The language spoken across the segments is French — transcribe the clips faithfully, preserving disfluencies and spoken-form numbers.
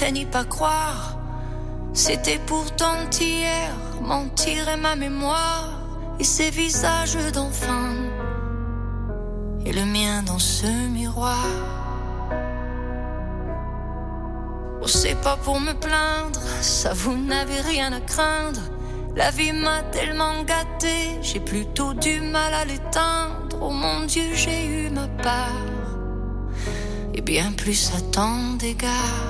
à n'y pas croire. C'était pourtant hier, mentir est ma mémoire. Et ces visages d'enfants, et le mien dans ce miroir. Oh, c'est pas pour me plaindre, ça vous n'avez rien à craindre. La vie m'a tellement gâté, j'ai plutôt du mal à l'éteindre. Oh mon Dieu, j'ai eu ma part, et bien plus à tant d'égards.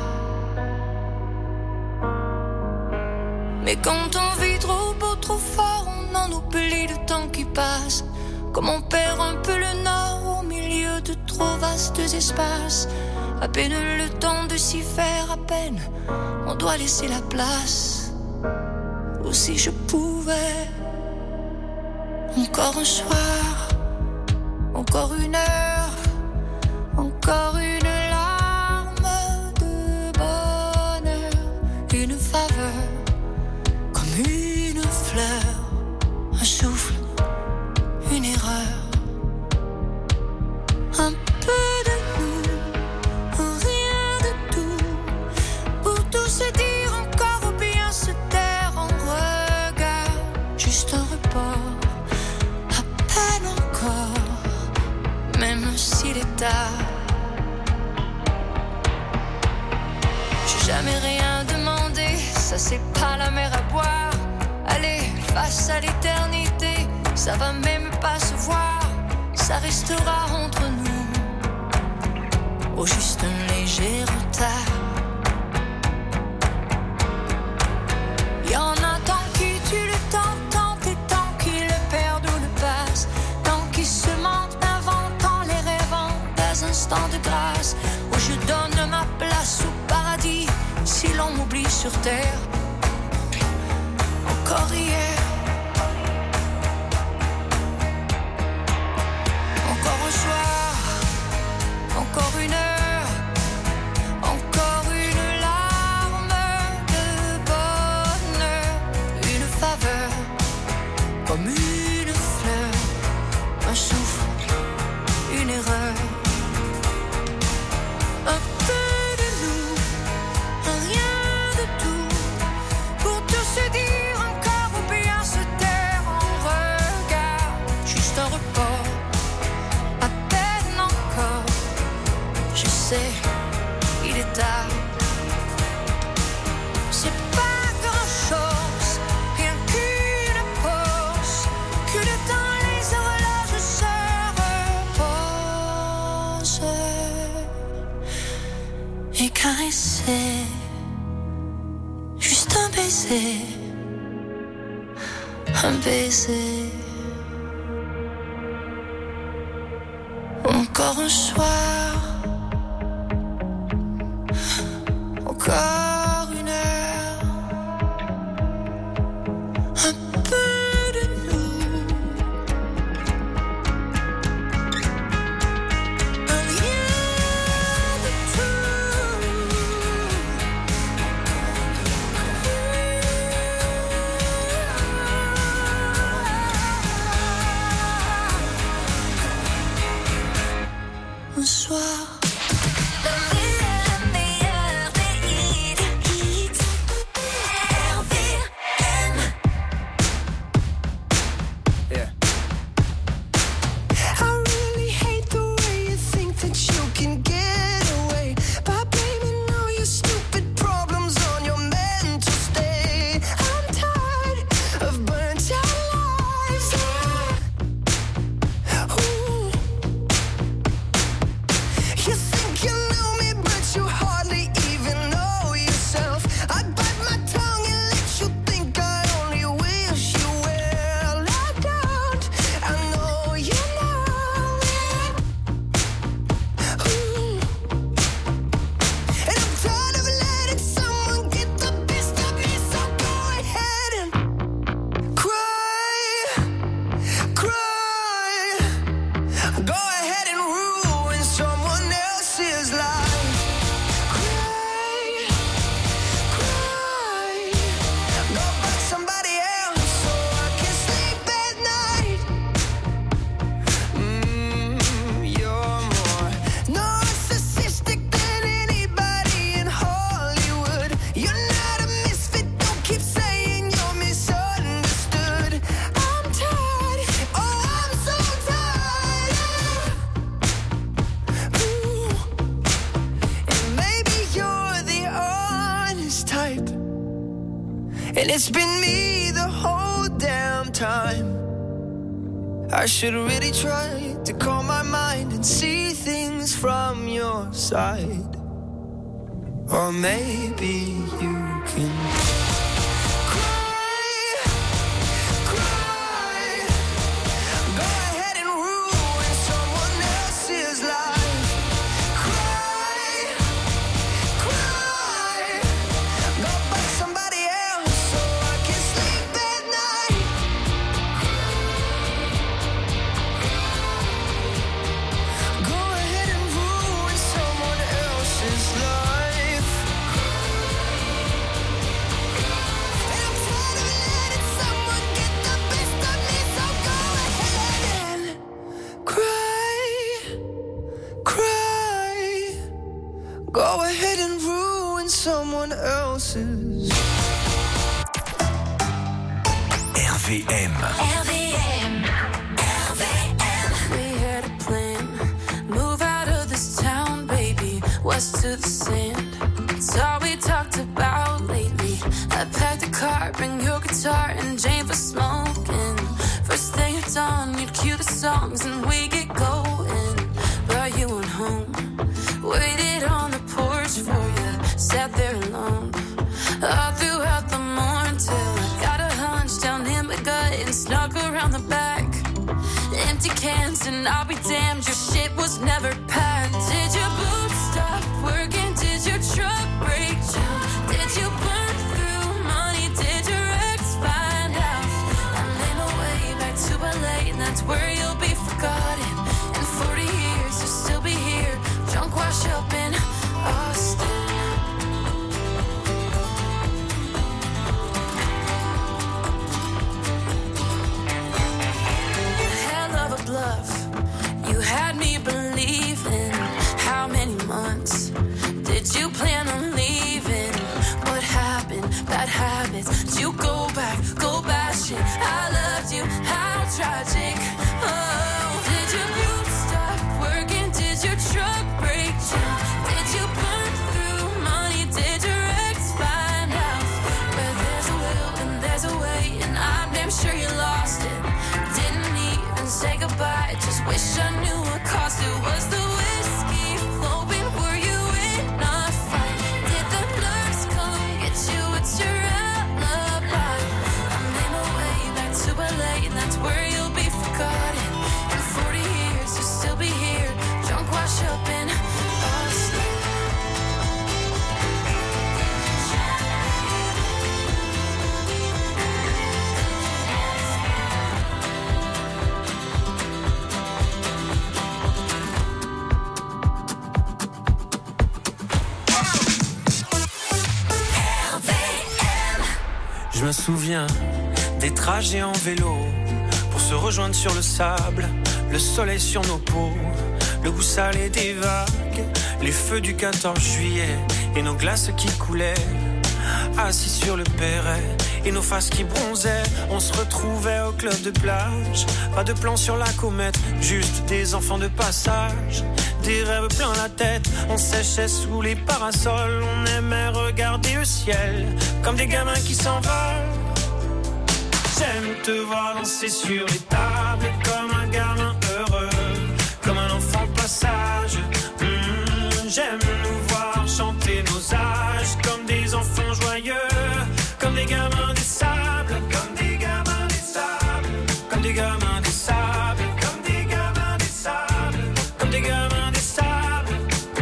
Mais quand on vit trop beau, trop fort, on en oublie le temps qui passe. Comme on perd un peu le nord au milieu de trop vastes espaces. À peine le temps de s'y faire, à peine on doit laisser la place. Ou si je pouvais, encore un soir, encore une heure, encore une larme de bonheur, une faveur, comme une fleur, un souffle, une erreur, un peu de nous, rien de tout, pour tout se dire encore ou bien se taire en regard, juste un report, à peine encore, même s'il est tard. J'ai jamais rien demandé, ça c'est pas la mer à boire. Allez, face à l'éternité, ça va même pas se voir, ça restera entre nous, au juste un léger retard. Y'en a tant qui tuent le temps, tant et tant qui le perdent ou le passent, tant qui se mentent, inventant les rêvant des instants de grâce, où je donne ma place au paradis, si l'on m'oublie sur terre. Encore hier, encore un soir, encore une heure, encore une larme de bonheur, une faveur, comme une fleur, un souffle, une erreur, un peu de nous, un rien de tout, pour tout se dire encore ou bien se taire en regard, juste un report. Je sais, il est tard. C'est pas grand-chose, rien qu'une pause, que le temps les horloges se reposent et caresser, juste un baiser, un baiser. Encore un soir, encore une heure, un peu de nous, un rien de tout. Un soir, le meilleur, le meilleur des hits. And it's been me the whole damn time. I should really try to calm my mind and see things from your side. Or maybe you can go ahead and ruin someone else's. R V M. R V M. R V M. We had a plan. Move out of this town, baby. West to the sand. It's all we talked about lately. I packed a car, bring your guitar and Jane for smoking. First thing at dawn, you'd cue the songs and we get going. But you went home. Waited on the porch for you, sat there alone. All throughout the morning till I got a hunch down in my gut and snuck around the back. Empty cans and I'll be damned, your shit was never packed. Did your boots stop working? Did your truck break down? Did you burn through money? Did your ex find out? I made my way back to L A and that's where you'll be forgotten. In forty years you'll still be here, drunk wash up in Austin. Hell of a bluff, you had me believing. How many months did you plan on leaving? What happened? Bad habits. Did you go back, go bashing? I loved you, how tragic. Oh, did your boots stop working? Did your truck break down? Did you burn through money? Did your ex find out? Where there's a will and there's a way, and I'm damn sure you lost it. Didn't even say goodbye, just wish I knew what cost it. Was the whiskey flowing? Were you in a fight? Did the nurse come get you? It's your alibi. I made my way back to L A and that's where you'll be forgotten. In forty years you'll still be here, drunk wash up in Austin. Je me souviens des trajets en vélo pour se rejoindre sur le sable, le soleil sur nos peaux, le goût salé des vagues, les feux du quatorze juillet et nos glaces qui coulaient. Assis sur le perret et nos faces qui bronzaient, on se retrouvait au club de plage. Pas de plan sur la comète, juste des enfants de passage. Des rêves plein la tête, on séchait sous les parasols. On aimait regarder le ciel comme des gamins qui s'envolent. J'aime te voir danser sur les tables comme un gamin heureux, comme un enfant de passage. Mmh, j'aime nous voir chanter nos âges comme des enfants joyeux, comme des gamins des sables, comme des gamins des sables, comme des gamins des sables, comme des gamins des sables, comme des gamins des sables.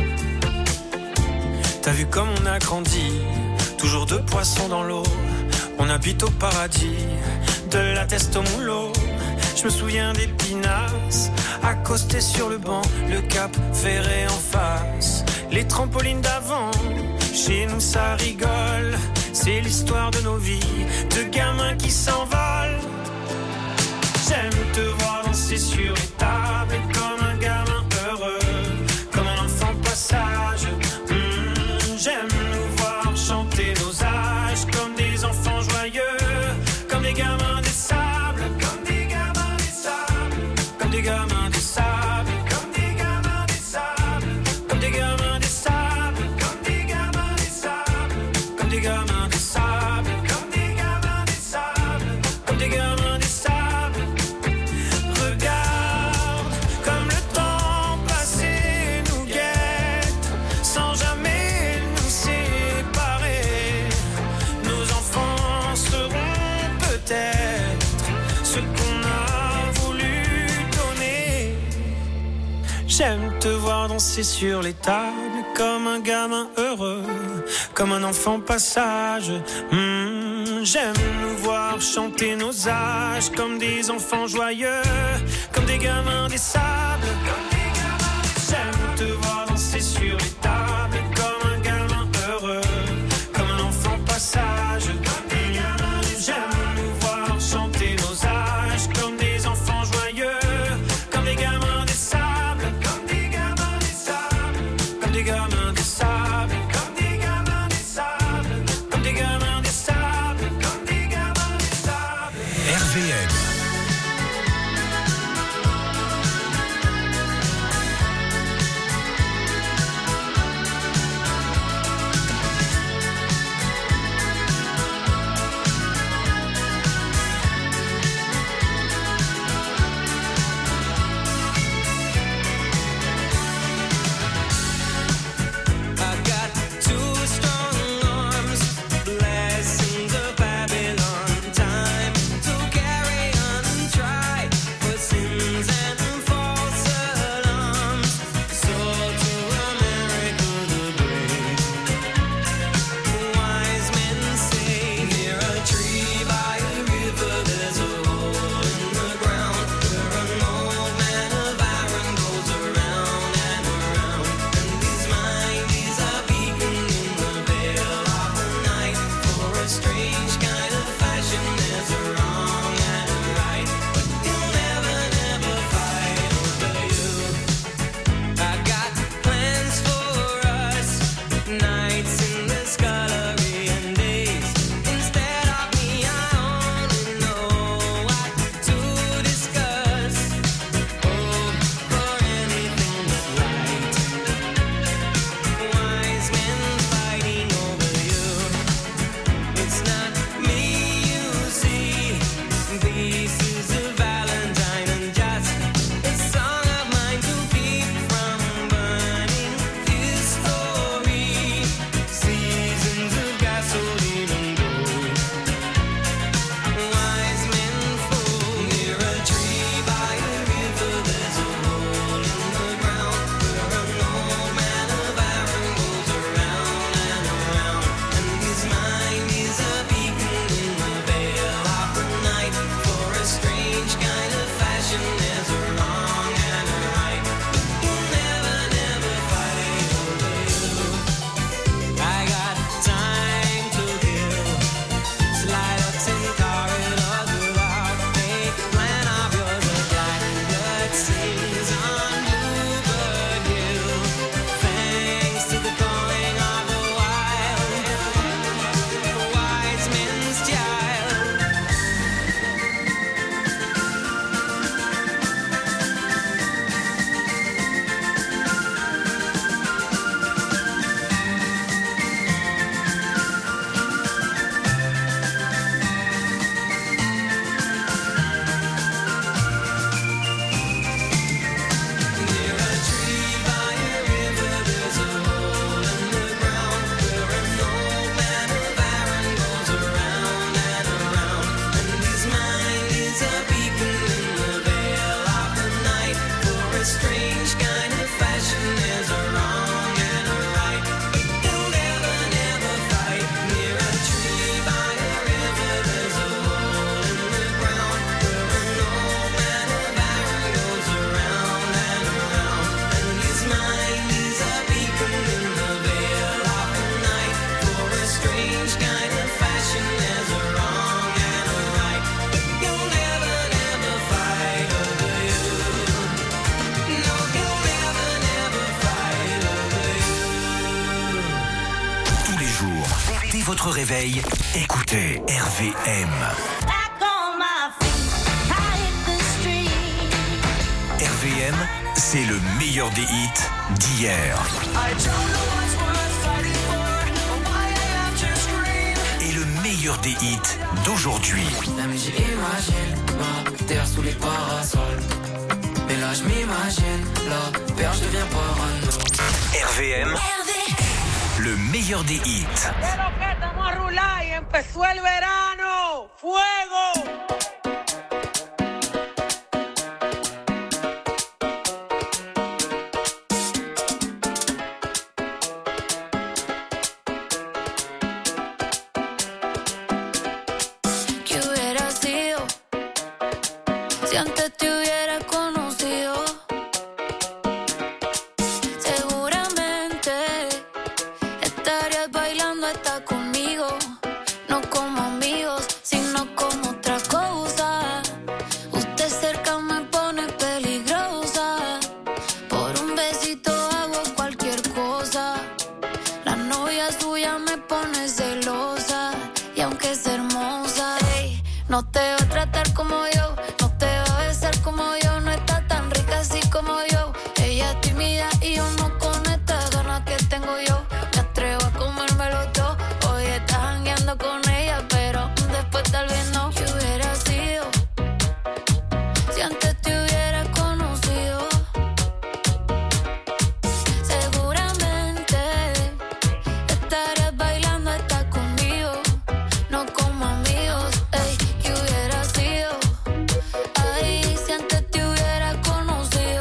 T'as vu comme on a grandi, toujours deux poissons dans l'eau. On habite au paradis, de la teste au moulot. Je me souviens des pinasses, accostés sur le banc, le cap ferré en face, les trampolines d'avant. Chez nous ça rigole, c'est l'histoire de nos vies, de gamins qui s'envolent. J'aime te voir danser sur les tables comme un gamin heureux, comme un enfant de passage. Mmh, j'aime nous voir chanter nos âges comme des enfants joyeux, comme des gamins des sables, comme des gamins des sables, comme des gamins des sables, comme des gamins des sables, comme des gamins des sables, comme des gamins des sables, comme des gamins des sables, comme des gamins. J'aime te voir danser sur les tables comme un gamin heureux, comme un enfant passage. Mmh, j'aime nous voir chanter nos âges comme des enfants joyeux, comme des gamins des sables. J'aime te voir danser sur les tables comme un gamin heureux, comme un enfant passage. J'aime nous voir chanter nos âges comme des enfants joyeux, comme des gamins des sables, comme des gamins des sables, comme des gamins des sables, comme des gamins des sables, comme des gamins des sables, comme des gamins des sables. R V M. Votre réveil, écoutez R V M. R V M, c'est le meilleur des hits d'hier. Et le meilleur des hits d'aujourd'hui. La musique imagine ma terre sous les parasols. Mais là je m'imagine, la perche devient parano. R V M, le meilleur des hits. Empezó el verano, fuego. aunque es hermosa, ey, no te va a tratar como yo, no te va a besar como yo, no está tan rica así como yo. Ella es tímida y yo no con estas ganas que tengo yo. Me atrevo a comérmelo todo. Hoy estás jangueando con ella, pero después tal vez no. ¿Qué hubiera sido si antes te hubiera conocido? Seguramente estarías bailando hasta conmigo, no como amigos. Ey, ¿qué hubiera sido? Ay, si antes te hubiera conocido.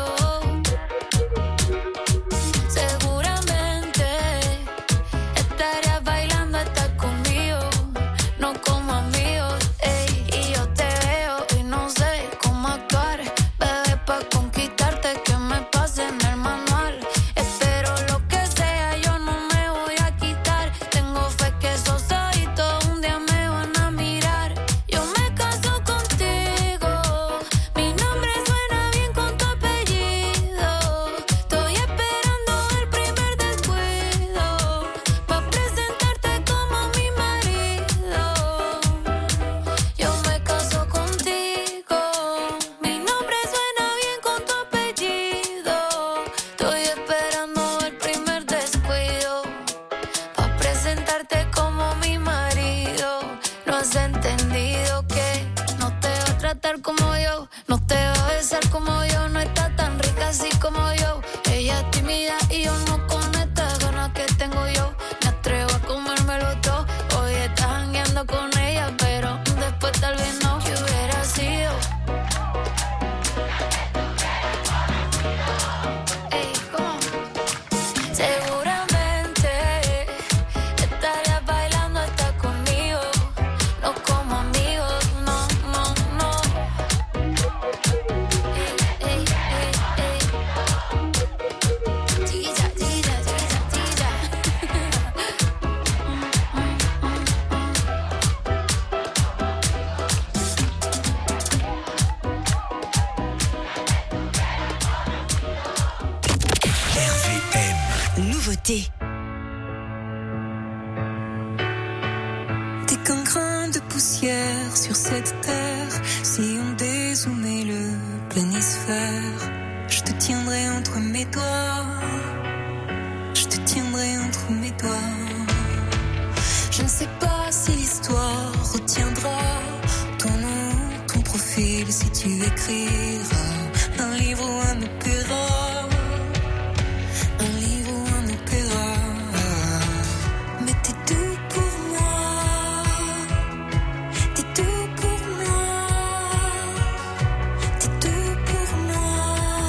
Seguramente estarías bailando hasta conmigo, no como amigos. Ey, y yo te veo y no sé cómo actuar, bebé, pa' conquistarte que me pase en el manual. Espero lo que sea, yo no me voy a quitar. Tengo fe que esos ojitos un día me van a mirar. Yo me caso contigo, mi nombre suena bien con tu apellido. Estoy esperando el primer descuido pa' presentarte como mi marido. Yo me caso contigo, mi nombre suena bien con tu apellido. Estoy esperando el primer descuido pa' presentarte como mi marido. No has entendido que no te va a tratar como yo, no te va a besar como yo, no está tan rica así como yo. Ella es tímida y yo no con estas ganas que tengo yo. Me atrevo a comérmelo todo. Hoy estás jangueando con ella, pero después tal vez no. ¿Qué hubiera sido? Ey, ¿cómo? Seguramente estarías bailando hasta conmigo, no como amigos, no, no, no. Ey, ey, ey, ey. Chiquilla, chiquilla, chiquilla, chiquilla. R V M. Nouveauté. T'es qu'un grain de poussière sur cette terre. Si on dézoomait le planisphère, je te tiendrai entre mes doigts. Je te tiendrai entre mes doigts. Je ne sais pas si l'histoire retiendra ton nom, ton profil, si tu écriras un livre ou un opéra. Un livre ou un opéra. Mais t'es tout pour moi. T'es tout pour moi. T'es tout pour moi.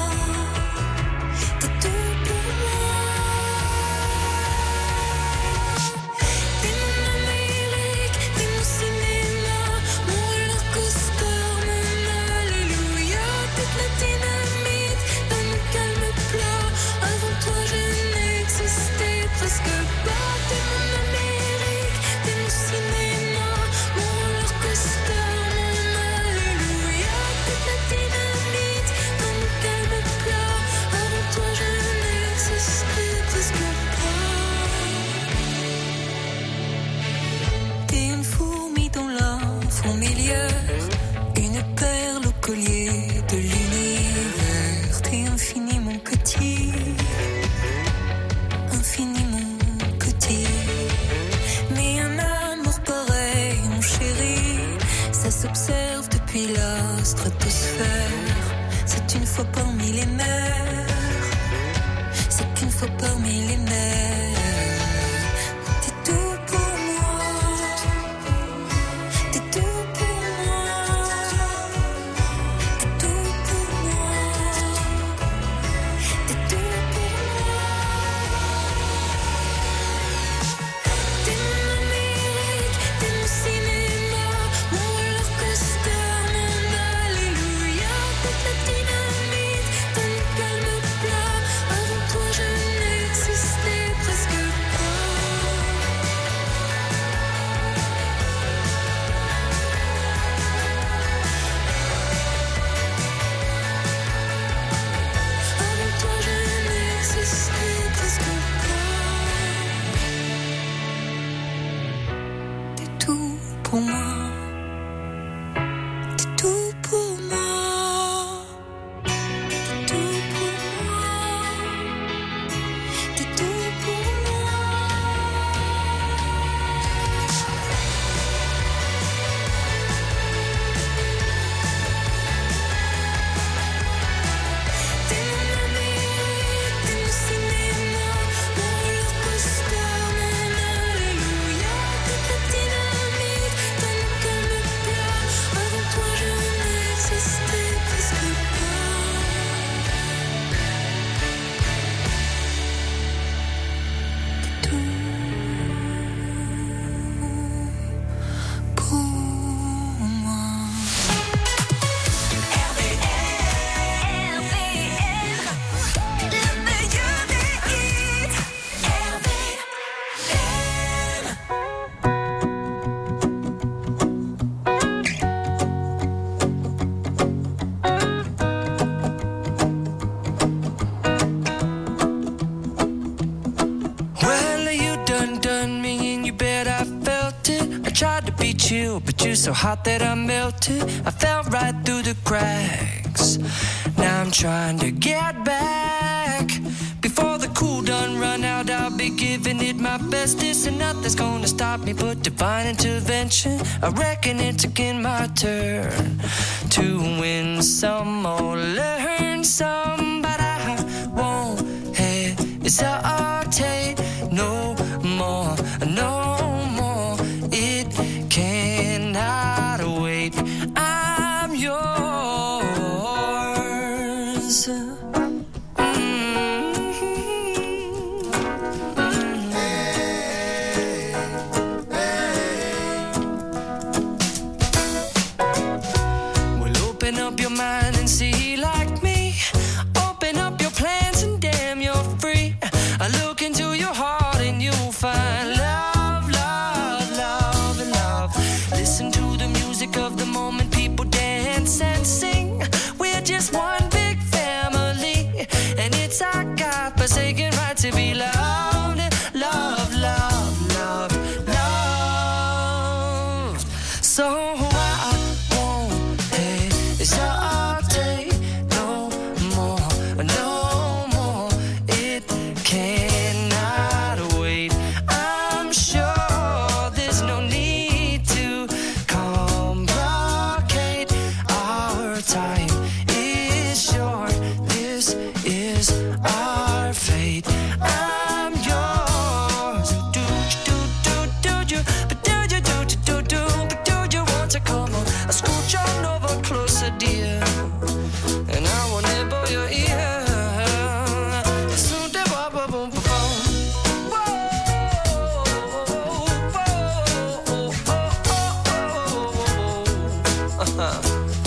T'es tout pour moi. T'es mon Amérique, t'es mon cinéma, mon roller coaster, mon alléluia. Toute la dynamite dans mon calme plat. Avant toi je n'existais presque pas. T'es mon Amérique, t'es mon cinéma, mon roller coaster, mon alléluia. Toute la dynamite dans mon calme plat. Avant toi je n'existais presque pas. T'es une fourmi dans la fourmilière, une perle au collier de l'univers. T'es infiniment petit, infiniment petit. Mais un amour pareil, mon chéri, ça s'observe depuis la stratosphère. C'est une fois parmi les mers, c'est qu'une fois parmi les mers. T'es tout pour moi, t'es tout pour moi, t'es tout pour moi, t'es tout pour moi. T'es mon Amérique, t'es mon cinéma, mon roller coaster, mon alléluia. Toute la dynamite dans mon calme plat. Avant toi je n'existais presque pour moi. T'es tout pour moi. T'es tout pour moi. T'es tout pour moi. T'es mon Amérique, t'es mon cinéma, mon roller coaster, mon alléluia. T'es la dynamite dans mon cœur me plat. Avant toi je n'existais presque pas. T'es tout pour moi. R V L, R V L, le meilleur des hits. R V L. Well, you done done me and you bet I felt it. I tried to beat you, but you're so hot that I melted. I fell right through the cracks. Now I'm trying to get back. Before the cool done run out, I'll be giving it my bestest, and nothing's gonna stop me but divine intervention. I reckon it's again my turn to win some or learn some, but I won't hesitate no more, no more. It cannot wait. I'm yours. Well, open up your mind and see like me. Open up your plans and damn, you're free. I look into your heart and you'll find love, love, love, and love. Listen to the music of the moment, people dance and sing. We're just one big family, and it's our God-forsaken right to be loved, love, love, love, loved. So I won't hesitate no more, no more. It cannot wait. I'm sure there's no need to complicate. Our time is short. This is our fate. I'm yours. Do do do do you, but do you do do do do, but do you want to come on? I scooch on over closer, dear, and I will nibble your ear. Soon they wop, wop, boom, boom, boom. Whoa, whoa, whoa, oh, oh, oh.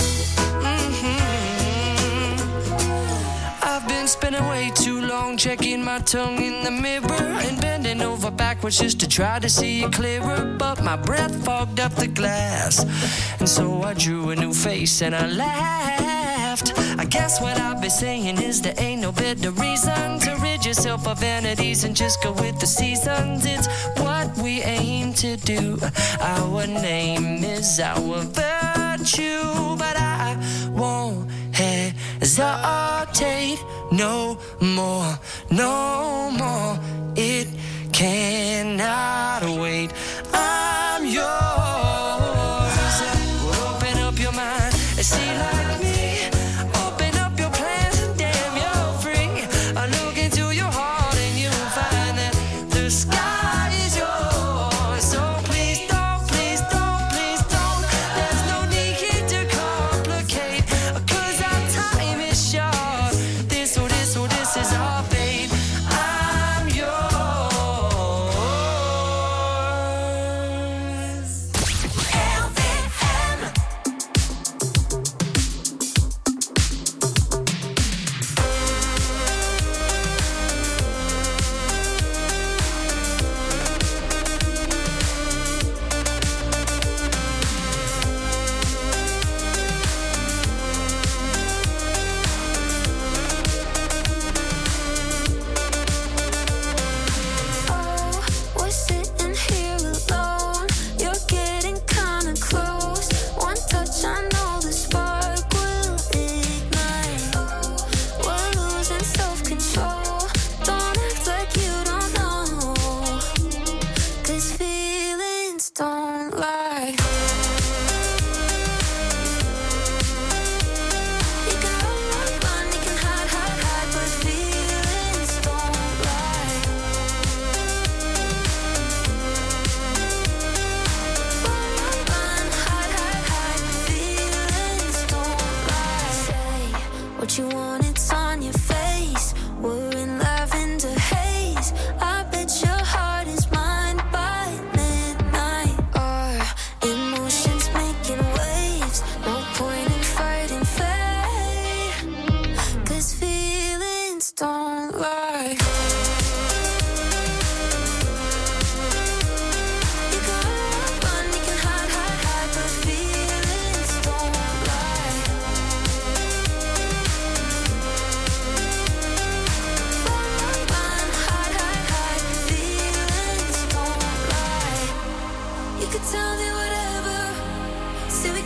Mhm. I've been spending way too long checking my tongue in the mirror and bending over backwards just to try to see it clearer, but my breath fogged up the glass, and so I drew a new face and I laughed. I guess what I've been saying is there ain't no better reason to rid yourself of vanities and just go with the seasons. It's what we aim to do. Our name is our virtue, but I won't hesitate no more, no more. It cannot wait. I'm yours. Open up your mind and see like me. Open up your plans and damn, you're free. I look into your heart and you'll find that the sky is yours. So please don't, please don't, please don't. There's no need here to complicate, 'cause our time is short. This or this or this is our fate. I'm yours.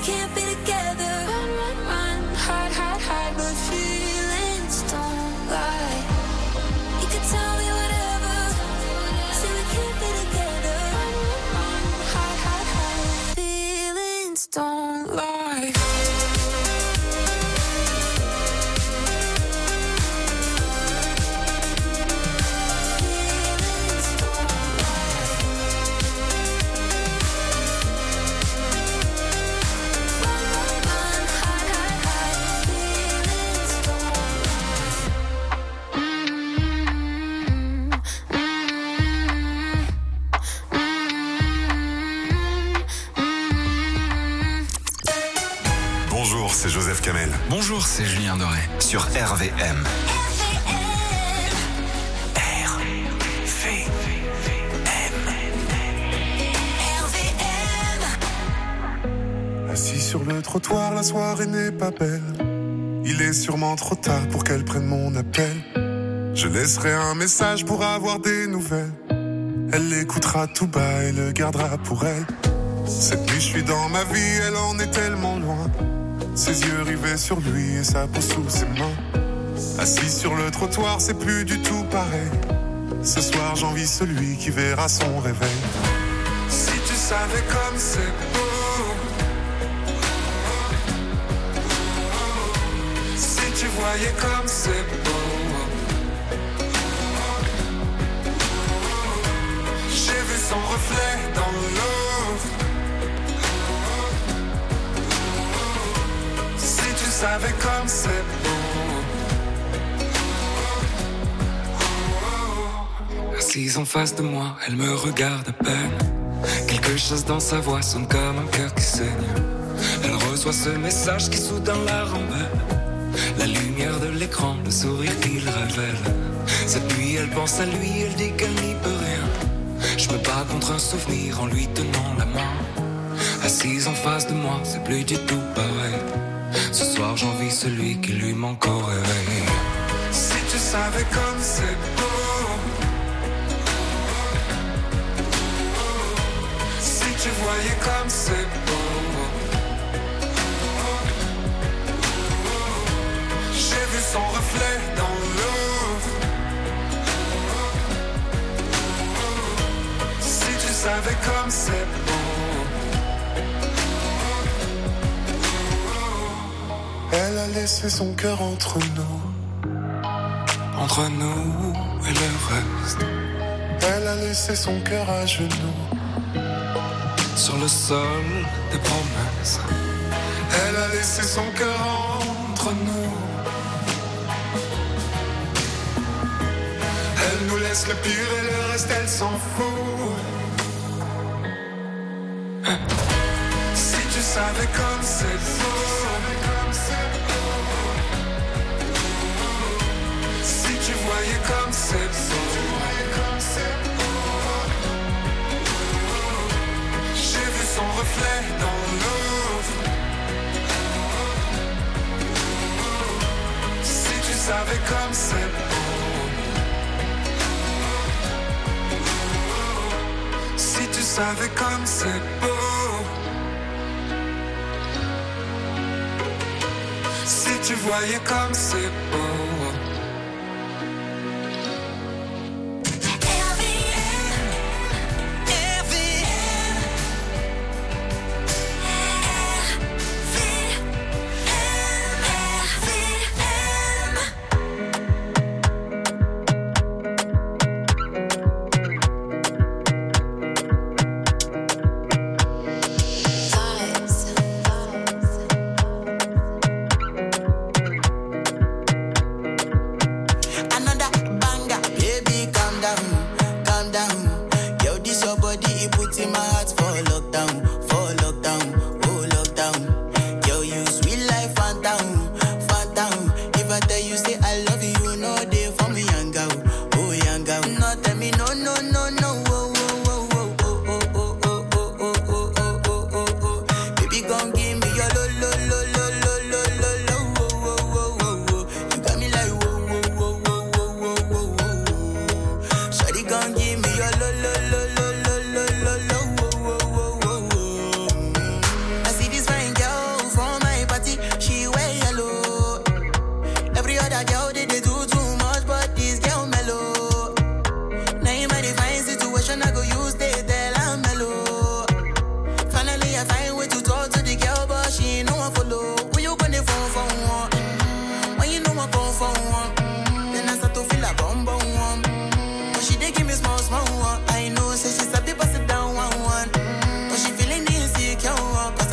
can't be together. Run, run, run, hide, hide, hide, but feelings don't lie. You can tell me whatever, say we can't be together. Run, run, run, hide, hide, hide, feelings don't lie. Bonjour, c'est Joseph Kamel. Bonjour, c'est Julien Doré. Sur R V M. R V M. Assis sur le trottoir, la soirée n'est pas belle. Il est sûrement trop tard pour qu'elle prenne mon appel. Je laisserai un message pour avoir des nouvelles. Elle l'écoutera tout bas et le gardera pour elle. Cette nuit je suis dans ma vie, elle en est tellement loin. Ses yeux rivés sur lui et sa peau sous ses mains. Assis sur le trottoir, c'est plus du tout pareil. Ce soir j'envie celui qui verra son réveil. Si tu savais comme c'est beau, si tu voyais comme c'est beau. J'ai vu son reflet dans l'eau. Si tu savais comme c'est beau. Assise en face de moi, elle me regarde à peine. Quelque chose dans sa voix sonne comme un cœur qui saigne. Elle reçoit ce message qui soudain la rembelle. La lumière de l'écran, le sourire qu'il révèle. Cette nuit elle pense à lui, elle dit qu'elle n'y peut rien. Je me bats contre un souvenir en lui tenant la main. Assise en face de moi, c'est plus du tout pareil. Ce soir j'envie celui qui lui manque au réveil. Si tu savais comme c'est beau. Si tu voyais comme c'est beau. J'ai vu son reflet dans l'eau. Si tu savais comme c'est beau. Elle a laissé son cœur entre nous. Entre nous et le reste. Elle a laissé son cœur à genoux. Sur le sol des promesses. Elle a laissé son cœur entre nous. Elle nous laisse le pire et le reste elle s'en fout. Si tu savais comme c'est beau. Si tu voyais comme c'est beau. J'ai vu son reflet dans l'eau. Si tu savais comme c'est beau. Si tu savais comme c'est beau. Si tu voyais comme c'est beau.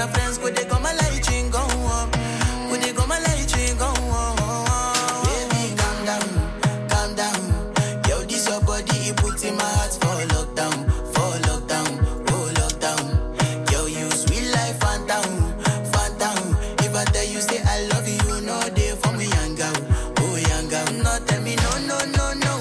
her friends, could they come a light ring go on? Could they come a light ring go on? Baby, calm down, calm down. Yo, this your body, it puts in my heart for lockdown, for lockdown, oh lockdown. Yo, you sweet life, phantom, phantom. If I tell you say I love you, you know they for me young girl, oh young girl. No tell me no, no, no, no.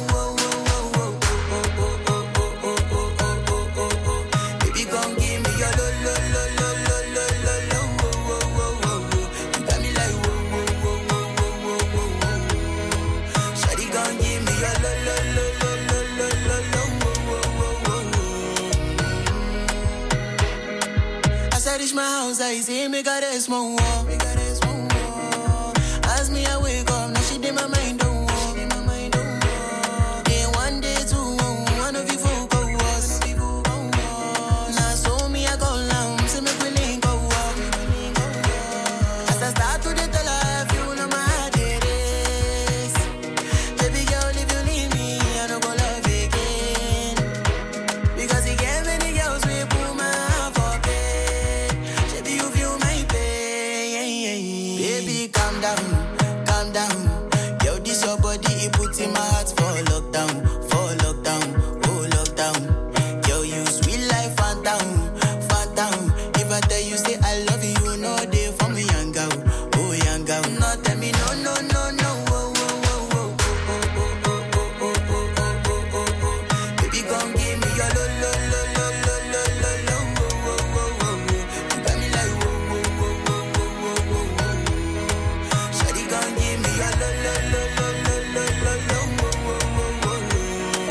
My house, I see me got a small wall. Me got a small wall. As me I wake up, now she did my mind don't walk. My mind don't walk. Day one, day two, one of you folk go was. Now so me I go down, see me willing go walk. As I start to the tell her, if you know my heart it is. Baby girl, if you leave me, I don't go love again. Because he gave many girls we put my heart for bed. You feel my pain. Baby, calm down, calm down. Yo, this your body, it puts in my heart for lockdown, for lockdown, oh lockdown. Yo, you sweet life, phantom, phantom. If I tell you say I love you, you know they for me young girl, oh young girl. No, tell me no, no, no, no. Oh, oh, oh, oh, oh, oh, oh, oh, oh, oh, oh, oh, oh. Baby, come give me your lo, lo, lo, lo, lo, lo, lo, lo. Oh, oh, oh, oh, oh. You got me like whoa, whoa, whoa, whoa, whoa, whoa, whoa. Shawty gon' give me your lo, lo, lo, lo, lo, lo, lo, lo. Whoa, whoa, whoa, whoa.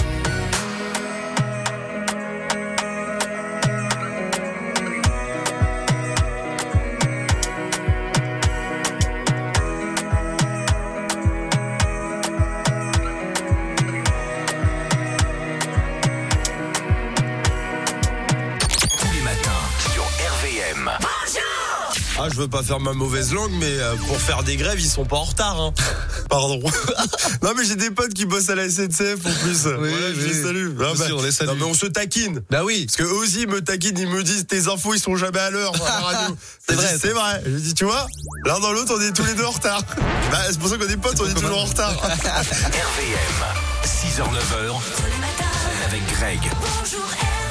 Tous les matins sur R V M. Ah, je veux pas faire ma mauvaise langue, mais euh, pour faire des grèves, ils sont pas en retard, hein. Pardon. Non, mais j'ai des potes qui bossent à la S N C F en plus. Oui, voilà, je oui. les salue. Non, bah, on les salue. non, mais on se taquine. Bah oui. Parce que eux aussi me taquinent, ils me disent tes infos, ils sont jamais à l'heure à la radio. C'est Je vrai, dis, c'est vrai. Je dis, tu vois, l'un dans l'autre, on est tous les deux en retard. Bah, c'est pour ça qu'on est potes, on est toujours en retard. R V M, six heures neuf heures, avec Greg. Bonjour R V M.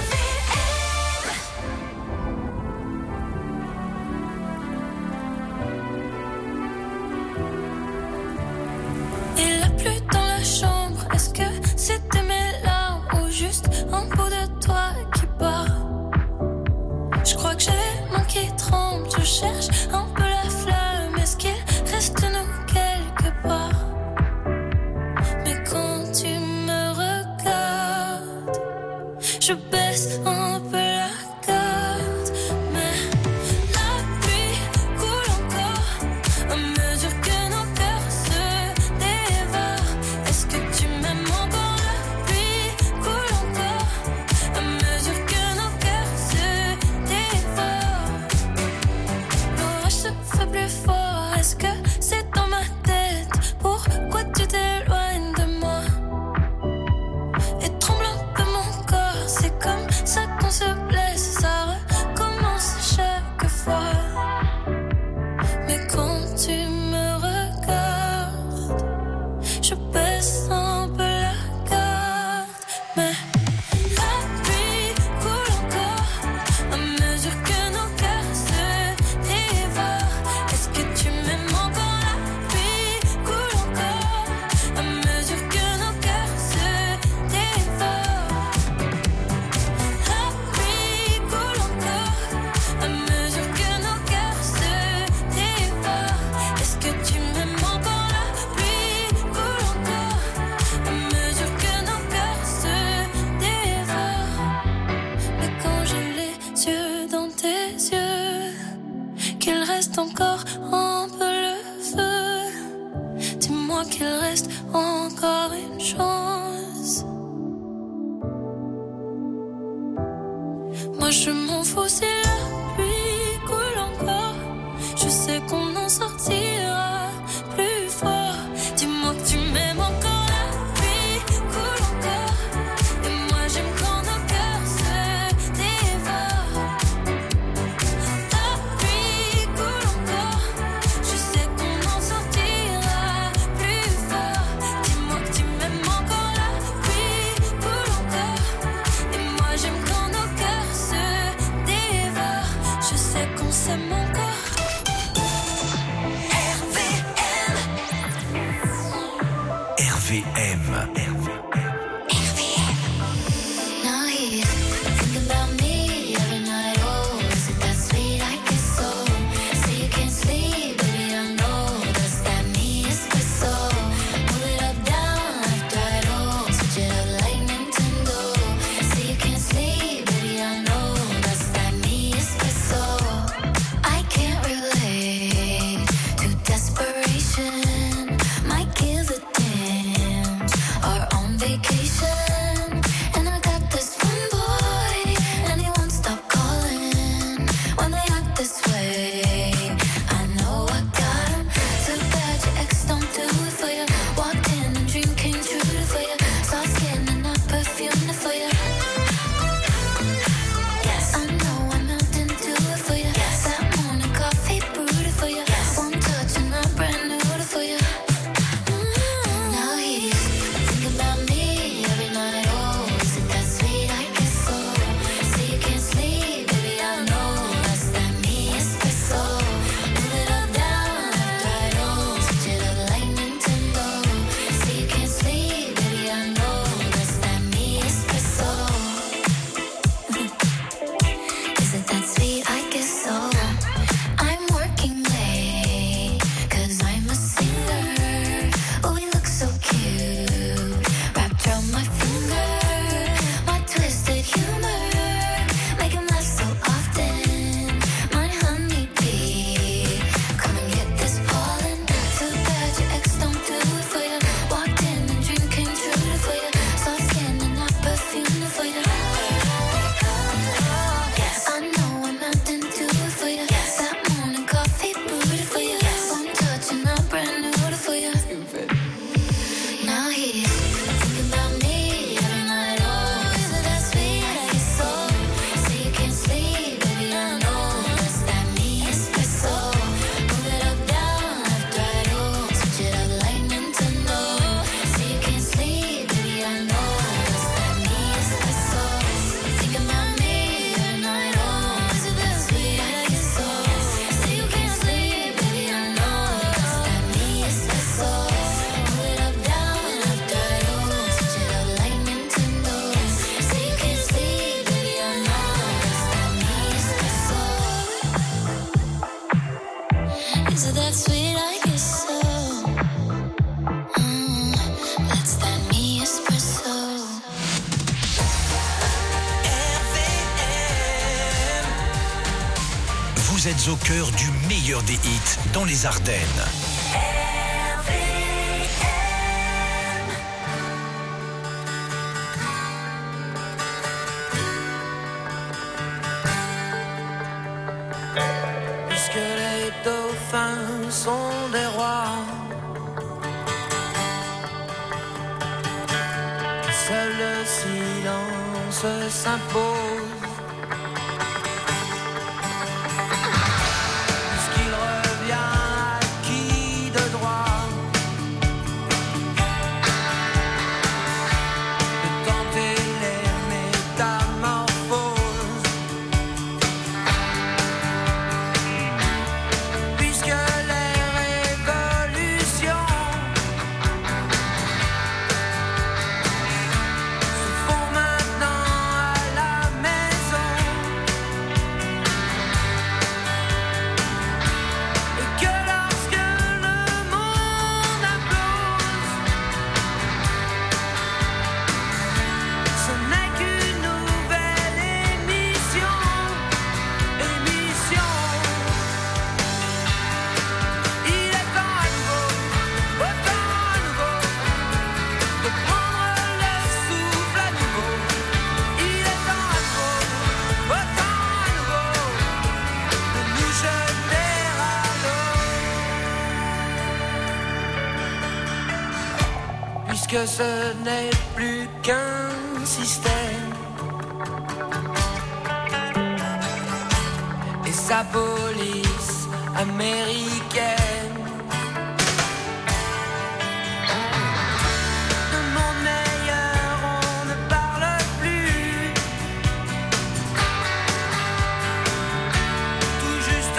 Il a plu dans la chambre. Est-ce que c'était mes larmes ou juste un bout de toi qui bat? Je crois que j'ai les mains qui tremblent. Je cherche un peu la flamme. Est-ce qu'il reste nous quelque part? Mais quand tu me regardes, je baisse un peu la garde. Mais la pluie coule encore à mesure que nos cœurs se dévorent. Est-ce que tu m'aimes encore? La pluie coule encore à mesure que nos cœurs se dévorent. L'orage se fait plus fort. Est-ce que c'est dans ma tête? Pourquoi tu t'éloignes de moi? Et tremble un peu mon corps. C'est comme ça qu'on se blesse. Ça recommence chaque fois. Mais quand tu me regardes, je baisse un peu la garde. Mais la pluie coule encore à mesure que nos cœurs se dévorent. Est-ce que tu m'aimes encore? La pluie coule encore à mesure que nos cœurs se dévorent. La pluie coule encore à mesure que nos cœurs se dévorent. Est-ce que tu m'aimes encore? La pluie coule encore à mesure que nos cœurs se dévorent. Mais quand j'ai les yeux dans tes yeux, qu'il reste encore un peu le feu, dis-moi qu'il reste encore une chance. Moi je m'en fous si la pluie coule encore. Je sais qu'on en sortira plus fort. Dis-moi que tu m'aimes encore. La pluie coule encore. Et moi j'aime quand nos cœurs se dévorent. La pluie c'est mon corps. R V M. R V M. Now he's thinking about me every night. Oh, is it that sweet? I guess so. Say you can't sleep, baby, I know. Does that mean it's so? Move it up, down, left, right, oh. Switch it up like Nintendo. Say you can't sleep, baby, I know. Does that mean it's so? I can't relate to desperation. Might give a damn. Are on vacation. And I got this one boy, and he won't stop calling when they act this way. I know I got him. Too bad your ex don't do it for you. Walked in and dream came true for you. Saw skin and not perfume for you. Yes, I know I melt into it for you. Yes, that morning coffee brewed it for you. Yes, one touch and I'm brand new for you. Now he's thinking about me every night. Oh, is it that sweet? I guess so. Say you can't sleep, baby, I know. Does that mean it's so? Move it up, down, left, right, oh. Switch it up like Nintendo. Say you can't sleep, baby, I know. Does that mean it's so? Is it that sweet? I guess so. I'm working late, cause I'm a singer. Oh, we look so cute, wrapped around my finger. My twisted humor, make him laugh so often. My honeybee, come and get this pollen. Too bad your ex don't do it for you. Walked in and dream came true for you. Soft skin and not perfume for you. Yes, I know I'm not into it for you. Yes, that morning coffee brewed for you. Yes, one touch and I'm brand new for you. Now he's thinking about me every night. Oh, is it that sweet? I guess so. Say you can't sleep, baby, I know. Does that mean it's so? Move it up, down, left, right, oh. Switch it up like Nintendo. Say you can't sleep, baby, I know. Does that mean it's so? Thinking about me every night. Oh, is it that sweet? I guess so. Say you can't sleep, baby, I know. Does that mean it's so? Move it up, down, left, right, oh. Switch it up like Nintendo. Say you can't sleep, baby, I know. Does that mean it's so? Is it that sweet? I guess so. Mm, that's that me espresso. Vous êtes au cœur du meilleur des hits dans les Ardennes. Puisque les dauphins sont des rois, seul le silence s'impose. Puisqu'il revient à qui de droit de tenter les métamorphoses. Puisque les révolutions se font maintenant à la maison, et que lorsque le monde implose, ce n'est qu'une nouvelle émission, émission. Il est temps à nouveau, autant à nouveau, de prendre le souffle à nouveau. Il est temps à nouveau, autant à nouveau, de nous jeter à l'eau. Puisque ce n'est plus qu'un système et sa police américaine. De monde meilleur, on ne parle plus. Tout juste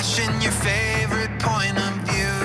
watching your favorite point of view.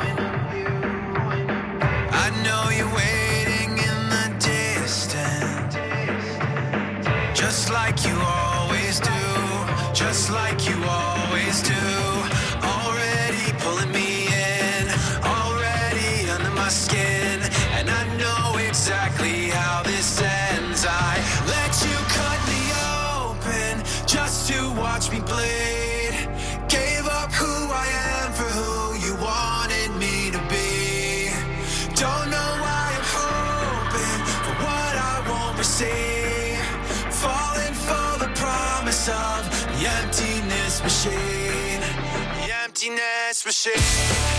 I know you're waiting in the distance, just like you always do, just like you always do. Already pulling me in, already under my skin, and I know exactly how this ends. I let you cut me open just to watch me bleed. Gave up who I am for who you wanted me to be. Don't know why I'm hoping for what I won't receive. Falling for the promise of the emptiness machine. The emptiness machine.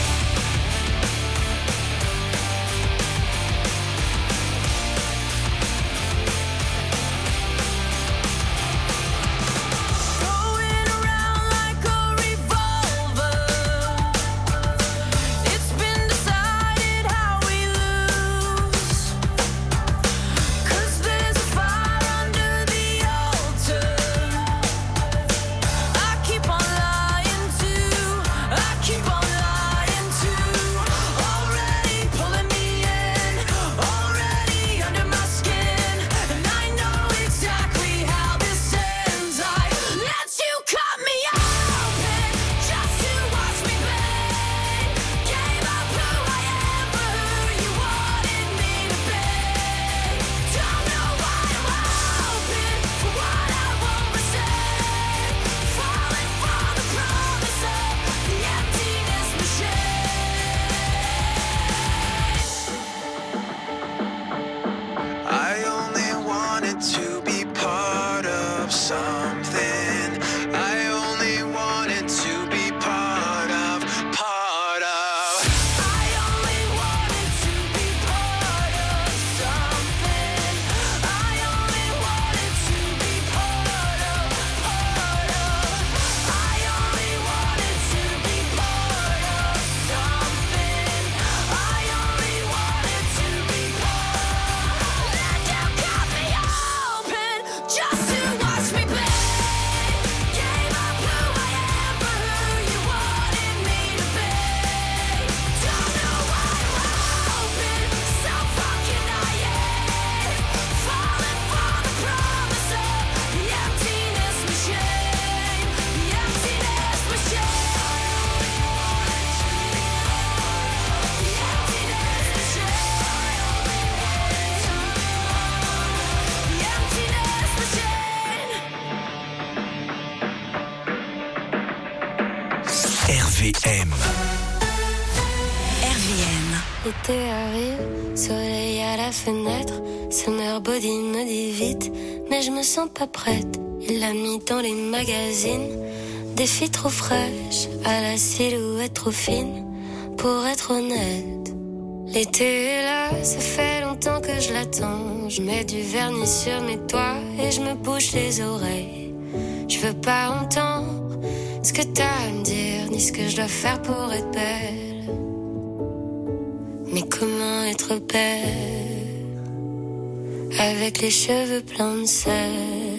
R V M. R V M. L'été arrive, soleil à la fenêtre. Summer body me dit vite, mais je me sens pas prête. Il l'a mis dans les magazines. Des filles trop fraîches, à la silhouette trop fine. Pour être honnête, l'été est là, ça fait longtemps que je l'attends. Je mets du vernis sur mes doigts et je me bouche les oreilles. Je veux pas entendre ce que t'as à me dire, ni ce que je dois faire pour être belle. Mais comment être belle avec les cheveux pleins de sel?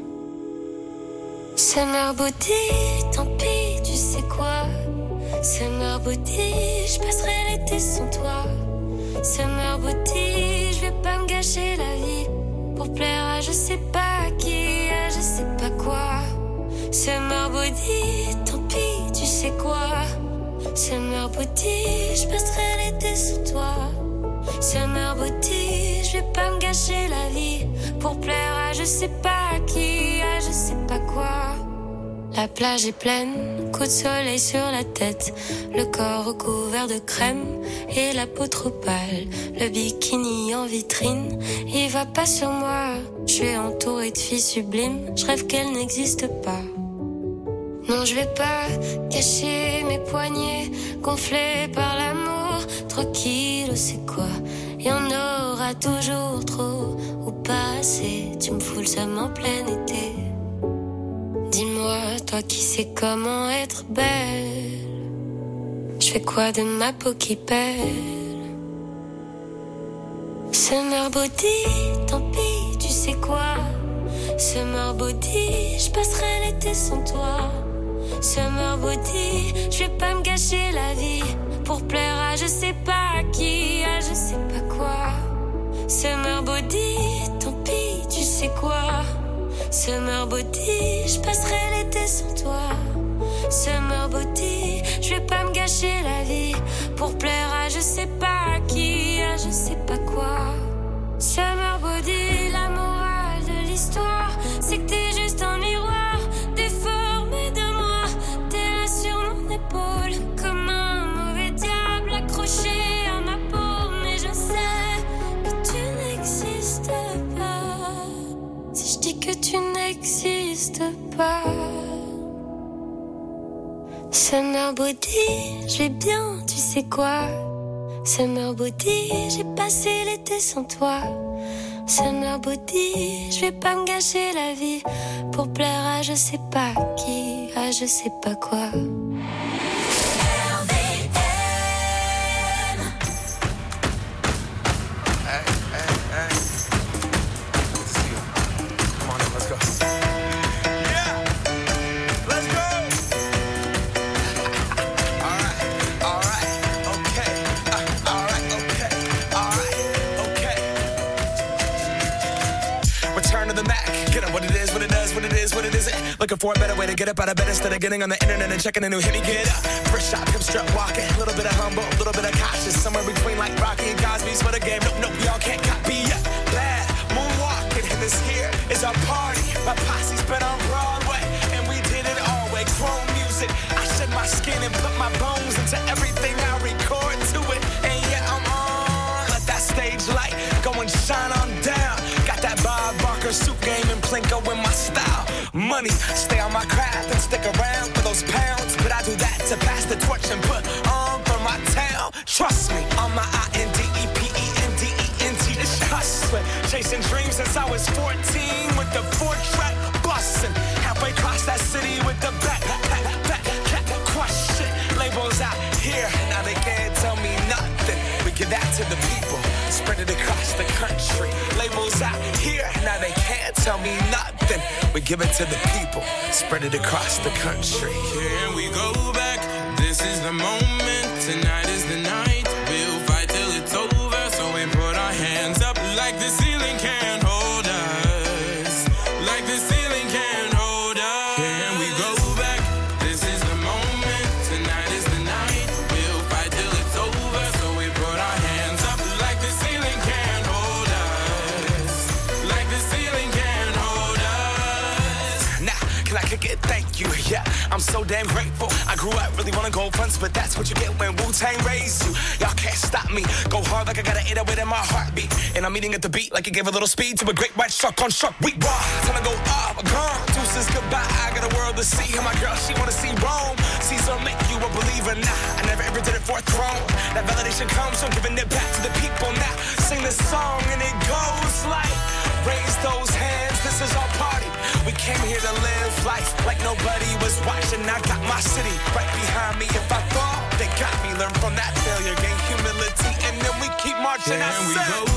Summer body, tant pis, tu sais quoi? Summer body, je passerai l'été sans toi. Summer body, je vais pas me gâcher la vie pour plaire à je sais pas qui, à je sais pas quoi. Summer body, tant pis, tu sais quoi? Summer body, je passerai l'été sans toi. Summer body, je vais pas me gâcher la vie pour plaire à je sais pas qui, à je sais pas quoi. La plage est pleine, coup de soleil sur la tête, le corps recouvert de crème et la peau trop pâle, le bikini en vitrine, il va pas sur moi, je suis entourée de filles sublimes, je rêve qu'elles n'existent pas. Non, je vais pas cacher mes poignets gonflés par l'amour, trop kilos c'est quoi? Y en aura toujours trop ou pas assez, tu me fous le seum en plein été. Dis-moi, toi qui sais comment être belle, je fais quoi de ma peau qui pèle? Summer body, tant pis, tu sais quoi? Summer body, je passerai l'été sans toi. Summer body, je vais pas me gâcher la vie pour plaire à je sais pas qui, à je sais pas quoi. Summer body, tant pis, tu sais quoi. Summer body, je passerai l'été sans toi. Summer body, je vais pas me gâcher la vie pour plaire à je sais pas qui, à je sais pas quoi. Summer body, la morale de l'histoire, c'est que t'es juste un miroir déformé de moi. T'es là sur mon épaule comme un mauvais diable accroché à ma peau. Mais je sais que tu n'existes pas. Si je dis que tu n'existes pas. Summer body, je vais bien, tu sais quoi. Summer body, j'ai passé l'été sans toi. Summer body, je vais pas me gâcher la vie pour plaire à je sais pas qui, à je sais pas quoi. Looking for a better way to get up out of bed instead of getting on the internet and checking a new hit. Me get up, first shot, hip strut walking. A little bit of humble, a little bit of cautious. Somewhere between like Rocky and Cosby's for the game. Nope, nope, y'all can't copy yet. Bad moonwalking, and this here is our party. My posse's been on Broadway, and we did it all way. Chrome music, I shed my skin and put my bones into everything I record to it. And yeah, I'm on. Let that stage light go and shine on down. Got that Bob Barker suit game and Plinko in my style. Money, stay on my craft and stick around for those pounds. But I do that to pass the torch and put on for my town. Trust me, on my I N D E P E N D E N T. It's hustling, chasing dreams since I was fourteen with the four-track bustin'. Halfway across that city with the back, back, back, back, question. Labels out here, now they can't tell me nothing. We give that to the people, spread it across the country. Labels out here, now they can't tell me nothing. We give it to the people, spread it across the country. Here we go back, this is the moment, tonight is the night. We'll fight till it's over, so we put our hands up like the ceiling can't hold us. Like the ceiling can't hold us. Here we go back, this is the moment, tonight is the night. We'll fight till it's over, so we put our hands up like the ceiling can't hold us. Like the ceiling can't hold us. Now, can I kick it? Thank you, yeah, I'm so damn grateful. I grew up really wanna go fronts, but that's what you get when Wu-Tang raised you. Y'all can't stop me, go hard like I got an eight oh eight in my heartbeat. And I'm eating at the beat like it gave a little speed to a great white shark on shark week. Raw, time to go up, gone, deuces goodbye. I got a world to see, and my girl, she wanna see Rome. Caesar make you a believer, nah, I never ever did it for a throne. That validation comes from giving it back to the people now. Sing this song and it goes like, raise those hands, this is our party. We came here to live life like nobody was watching. I got my city right behind me. If I fall, they got me. Learn from that failure, gain humility, and then we keep marching. Here I we said, go